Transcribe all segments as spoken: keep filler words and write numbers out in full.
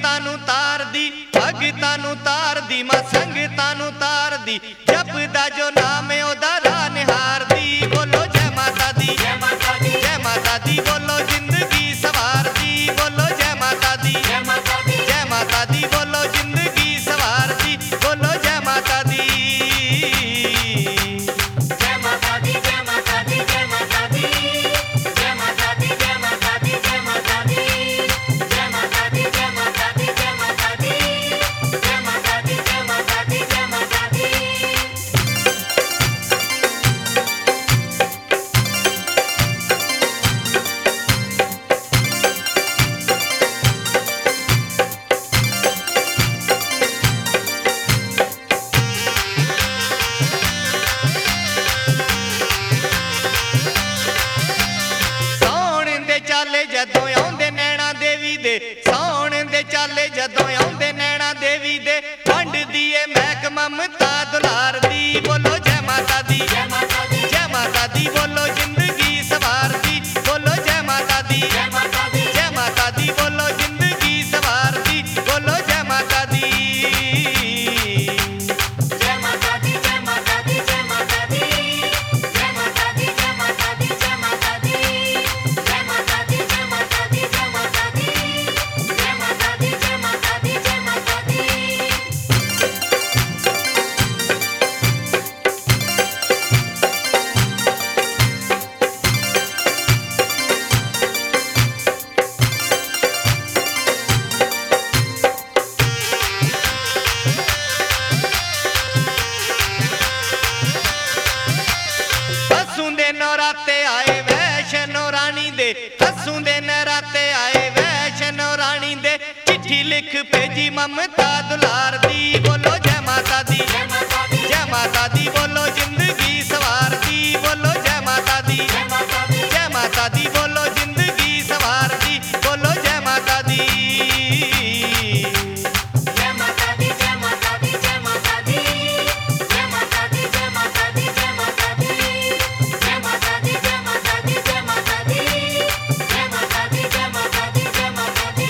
भगतां नूं तार दी, भगतां नूं तार दी, मां संगतां नूं तार दी, जपदा जो नाम है ओदा राह निहार दी। बोलो जय माता दी, जय माता दी, जय माता दी, बोलो जिंदगी सवार दी, बोलो जय माता दी, जय माता दी, जय माता दी, बोलो जिंदगी सवार दी, बोलो जय माता दी। जय माता दी, जय माता दी, जय माता दी, जय माता दी, जय माता दी, जय माता दी, जय माता दी, जय माता दी, जय माता दी, जय माता दी, जय माता दी, जय माता दी। जदों आउंदे नैना देवी दे, सौण दे चाले जदों आउंदे नैना देवी दे, वंड दिए महक ममता दुलार दी। बोलो जय माता दी, जय माता दी, जय माता दी, बोलो जिंदगी सवार दी, बोलो जय माता दी, जय माता दी, जय माता दी, बोलो जिंदगी सवार दी, बोलो जय माता दी। जय माता दी, जय माता दी, जय माता दी, जय माता दी, जय माता दी, जय माता दी, जय माता दी, जय माता दी, जय माता दी, जय माता दी, जय माता दी, जय माता दी। हसूं दे नराते आए वैष्णो रानी दे, हसूं दे नराते आए वैष्णो रानी दे, चिट्ठी लिख भेजी ममता दुलार दी। बोलो जय माता दी, जय माता दी, जय माता दी, बोलो जिंदगी सवार दी, बोलो जय माता दी, जय माता दी, जय माता दी, बोलो जिंदगी सवार दी, बोलो जय माता दी। जय माता दी, जय माता दी, जय माता दी, जय माता दी, जय माता दी, जय माता दी, जय माता दी, जय माता दी, जय माता दी, जय माता दी, जय माता दी, जय माता दी।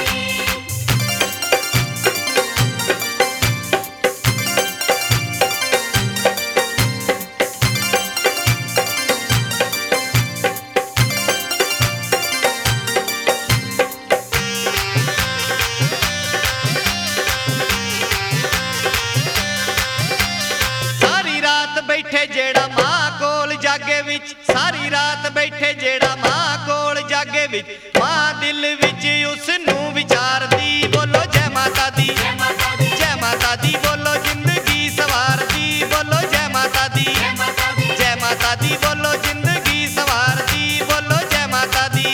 सारी रात बैठे जेड़ा मां कोल जागे विच, सारी रात बैठे जेड़ा मां कोल जागे विच, मां दिल विच उस नूं विचार दी। बोलो जय माता दी, जय माता दी, जय माता दी, बोलो जिंदगी सवार दी, बोलो जय माता दी, जय माता दी, जय माता दी, बोलो जिंदगी सवार दी, बोलो जय माता दी।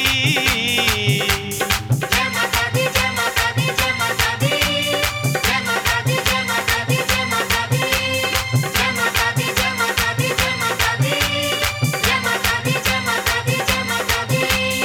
जय माता दी, जय माता दी, जय माता दी, जय माता दी, जय माता दी, जय माता दी, जय माता दी, जय माता दी, जय माता दी, जय माता दी, जय माता दी, जय माता दी।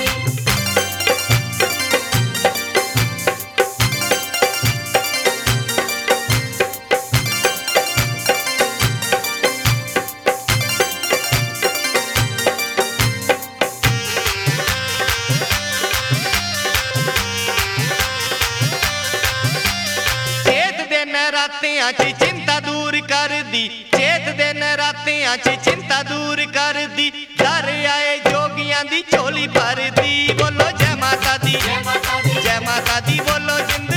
चेत दे नरातियां च चिंता दूर कर दी, चेत दे नरातियां च चिंता दूर कर दी, घर आए जोगियां दी झोली भर दी। बोलो जय माता दी, जय माता दी, जय माता दी, बोलो जिंदगी